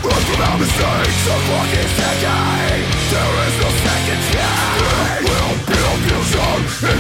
Learn from our mistakes, the clock is ticking. There is no second chance. We'll build future